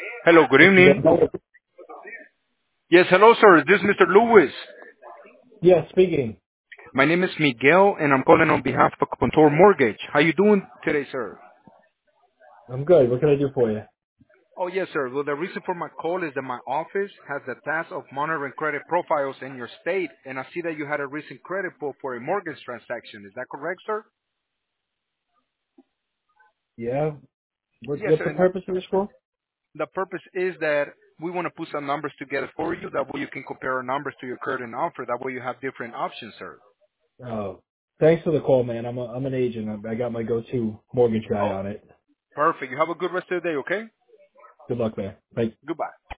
Hello, good Yeah, evening. Yes, hello, sir. This is Mr. Lewis. yeah, speaking. My name is Miguel, and I'm calling on behalf of Contour Mortgage. How you doing today, sir? I'm good. What can I do for you? Oh, yes, sir. Well, the reason for my call is that my office has the task of monitoring credit profiles in your state, and I see that you had a recent credit pull for a mortgage transaction. Is that correct, sir? Yeah. Yes, What's sir. the And the, purpose of this call? the purpose is that we want to put some numbers together for you. That way you can compare our numbers to your current offer. That way you have different options, sir. Oh, thanks for the call, man. I'm an agent. I got my go-to mortgage guy Oh, on it. perfect. You have a good rest of the day, okay? Good luck, man. Bye. Goodbye.